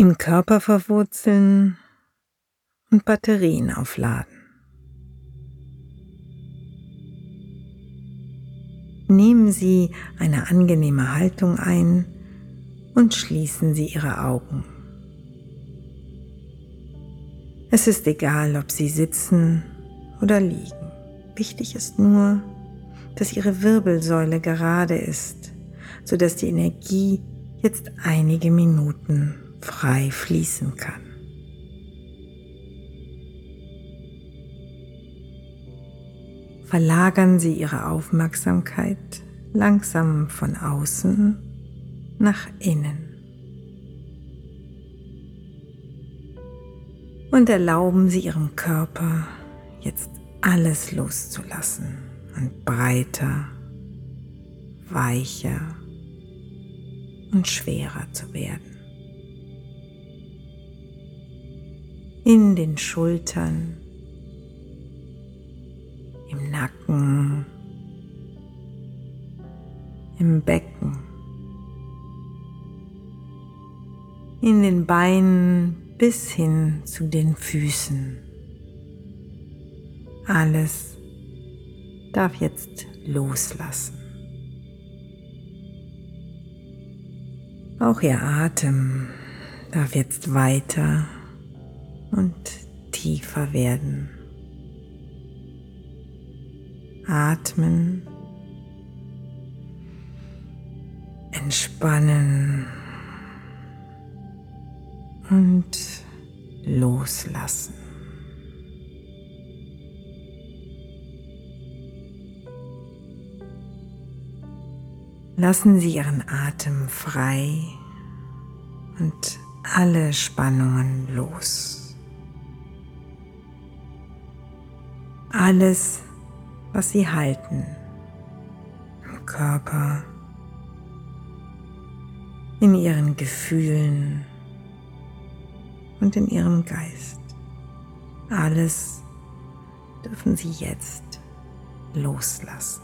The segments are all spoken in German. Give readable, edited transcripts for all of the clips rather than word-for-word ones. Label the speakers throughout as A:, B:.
A: Im Körper verwurzeln und Batterien aufladen. Nehmen Sie eine angenehme Haltung ein und schließen Sie Ihre Augen. Es ist egal, ob Sie sitzen oder liegen. Wichtig ist nur, dass Ihre Wirbelsäule gerade ist, sodass die Energie jetzt einige Minuten frei fließen kann. Verlagern Sie Ihre Aufmerksamkeit langsam von außen nach innen und erlauben Sie Ihrem Körper jetzt alles loszulassen und breiter, weicher und schwerer zu werden. In den Schultern, im Nacken, im Becken, in den Beinen bis hin zu den Füßen. Alles darf jetzt loslassen. Auch Ihr Atem darf jetzt weiter und tiefer werden. Atmen, entspannen und loslassen. Lassen Sie Ihren Atem frei und alle Spannungen los. Alles, was Sie halten, im Körper, in Ihren Gefühlen und in Ihrem Geist. Alles dürfen Sie jetzt loslassen.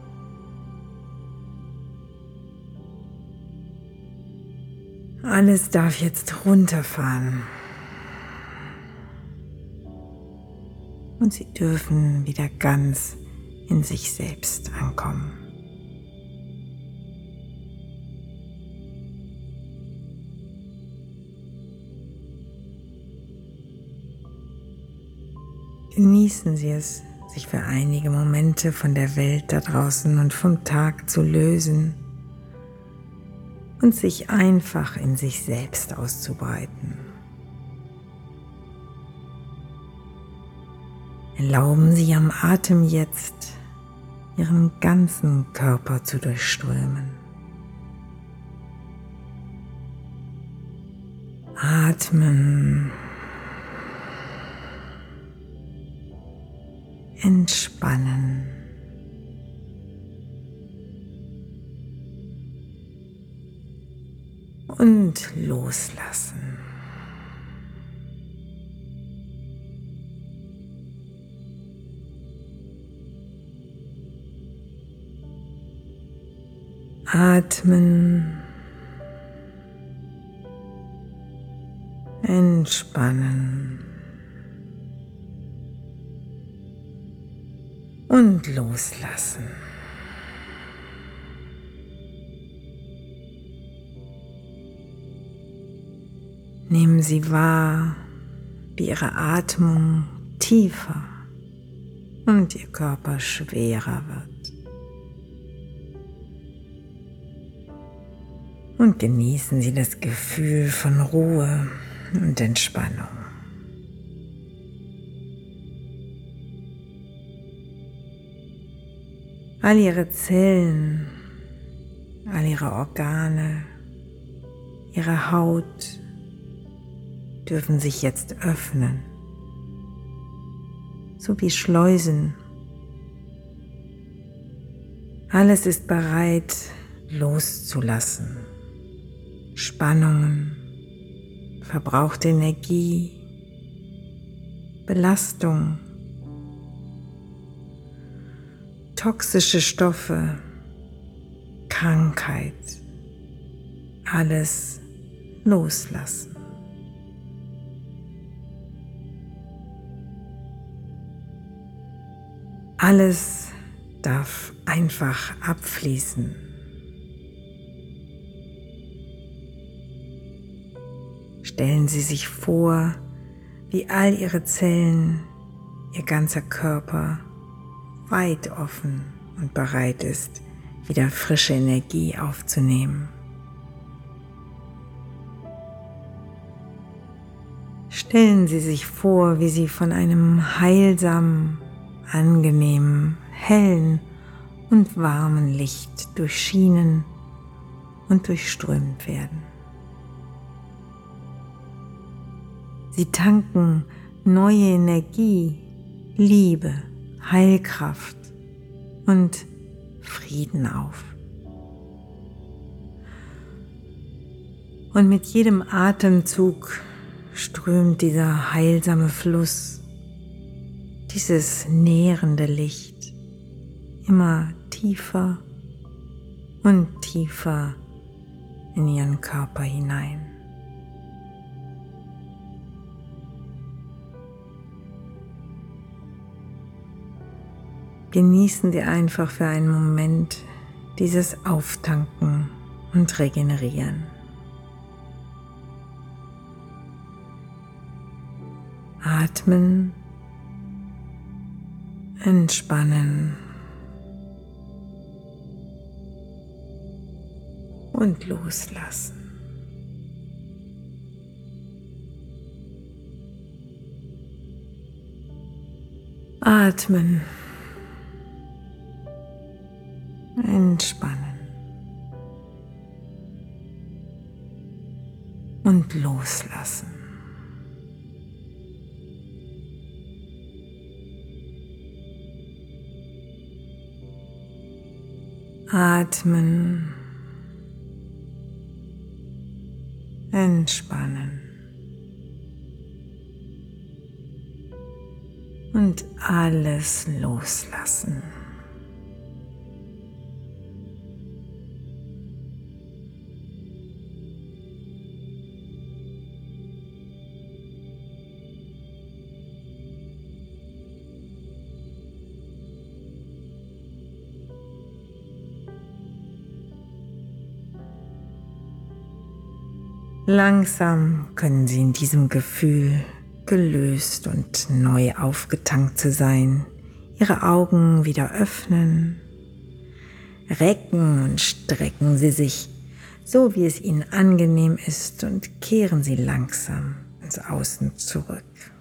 A: Alles darf jetzt runterfahren. Und Sie dürfen wieder ganz in sich selbst ankommen. Genießen Sie es, sich für einige Momente von der Welt da draußen und vom Tag zu lösen und sich einfach in sich selbst auszubreiten. Erlauben Sie Ihrem Atem jetzt, Ihren ganzen Körper zu durchströmen. Atmen. Entspannen. Und loslassen. Atmen. Entspannen. Und loslassen. Nehmen Sie wahr, wie Ihre Atmung tiefer und Ihr Körper schwerer wird. Und genießen Sie das Gefühl von Ruhe und Entspannung. All Ihre Zellen, all Ihre Organe, Ihre Haut dürfen sich jetzt öffnen, so wie Schleusen. Alles ist bereit, loszulassen. Spannungen, verbrauchte Energie, Belastung, toxische Stoffe, Krankheit, alles loslassen. alles darf einfach abfließen. Stellen Sie sich vor, wie all Ihre Zellen, Ihr ganzer Körper weit offen und bereit ist, wieder frische Energie aufzunehmen. Stellen Sie sich vor, wie Sie von einem heilsamen, angenehmen, hellen und warmen Licht durchschienen und durchströmt werden. Sie tanken neue Energie, Liebe, Heilkraft und Frieden auf. Und mit jedem Atemzug strömt dieser heilsame Fluss, dieses nährende Licht immer tiefer und tiefer in Ihren Körper hinein. Genießen Sie einfach für einen Moment dieses Auftanken und Regenerieren. Atmen, entspannen und loslassen. Atmen, entspannen und loslassen. Atmen, entspannen und alles loslassen. Langsam können Sie in diesem Gefühl, gelöst und neu aufgetankt zu sein, Ihre Augen wieder öffnen. Recken und strecken Sie sich, so wie es Ihnen angenehm ist, und kehren Sie langsam ins Außen zurück.